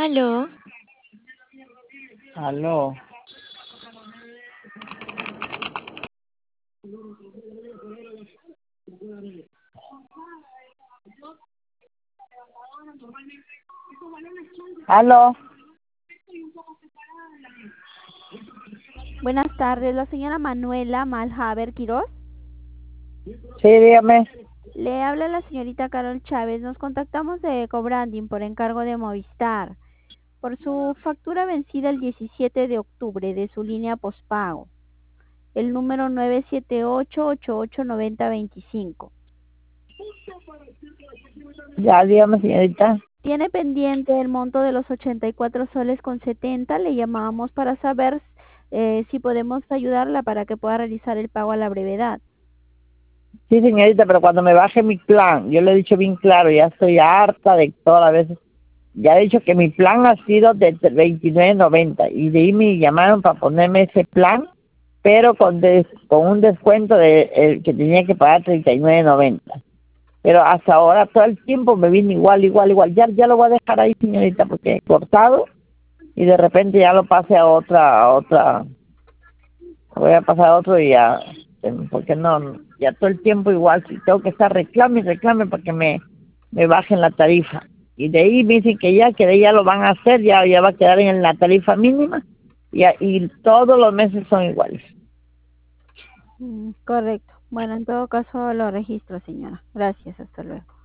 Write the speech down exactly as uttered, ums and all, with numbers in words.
Aló. Aló. Aló. Buenas tardes, la señora Manuela Malhaber Quiroz. Sí, dígame. Le habla la señorita Carol Chávez. Nos contactamos de Cobranding por encargo de Movistar por su factura vencida el diecisiete de octubre de su línea postpago, el número nueve siete ocho, ocho ocho nueve cero dos cinco. Ya, dígame, señorita. Tiene pendiente el monto de los ochenta y cuatro soles con setenta. Le llamábamos para saber eh, si podemos ayudarla para que pueda realizar el pago a la brevedad. Sí, señorita, pero cuando me baje mi plan, yo le he dicho bien claro, ya estoy harta de todas las veces. Ya he dicho que mi plan ha sido de veintinueve noventa y de ahí me llamaron para ponerme ese plan, pero con des, con un descuento de el que tenía que pagar treinta y nueve noventa. Pero hasta ahora todo el tiempo me viene igual, igual, igual. Ya, ya lo voy a dejar ahí, señorita, porque he cortado y de repente ya lo pase a otra, a otra, voy a pasar a otro y ya, porque no, ya todo el tiempo igual, si tengo que estar reclame y reclame para que me, me bajen la tarifa. Y de ahí me dicen que ya, que de ahí ya lo van a hacer, ya, ya va a quedar en la tarifa mínima y, y todos los meses son iguales. Mm, correcto. Bueno, en todo caso lo registro, señora. Gracias, hasta luego.